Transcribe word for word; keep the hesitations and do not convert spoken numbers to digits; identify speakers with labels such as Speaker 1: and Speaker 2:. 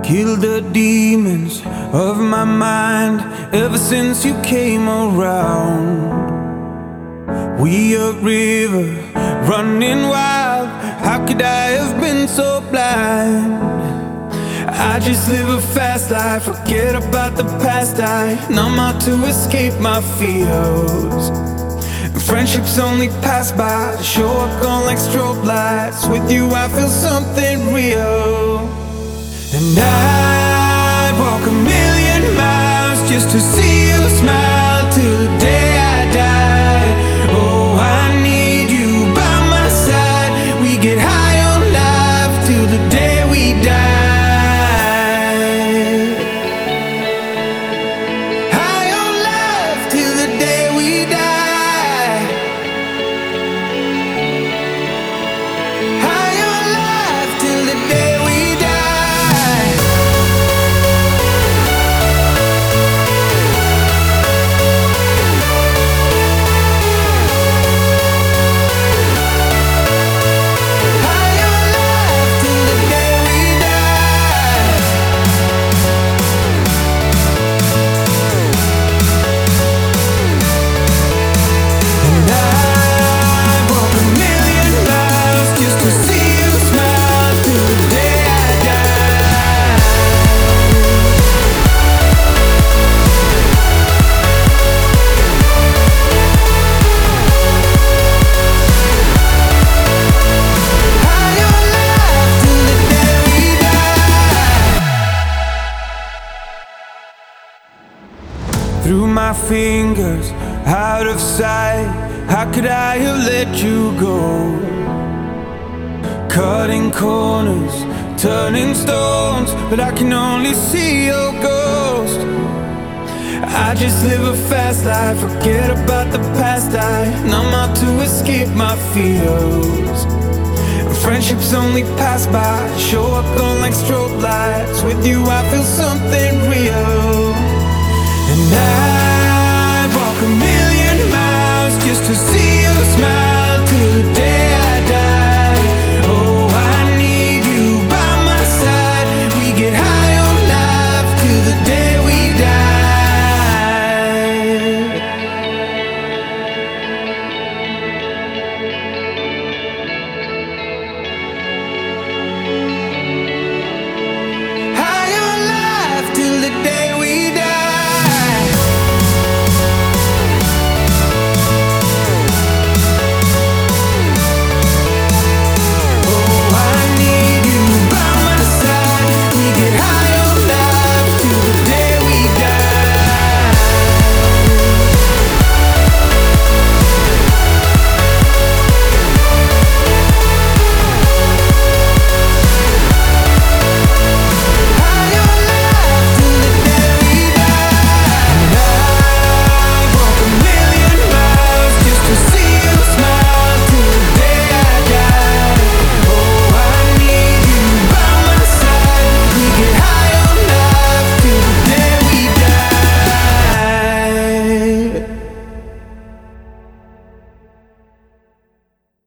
Speaker 1: Kill the demons of my mind ever since you came around. We a river running wild. How could I have been so blind? I just live a fast life, forget about the past. I numb out to escape my fears. Friendships only pass by, show up gone like strobe lights. With you I feel something real. And I'd walk a million miles just to see you smile till the day I die. Oh, I need you by my side. We get high on life till the day we die. High on life till the day we die. High on life till the day we die. Through my fingers, out of sight. How could I have let you go? Cutting corners, turning stones, but I can only see your ghost. I just live a fast life, forget about the past. I numb out to escape my fears. Friendships only pass by, show up gone like strobe lights. With you I feel something real. And I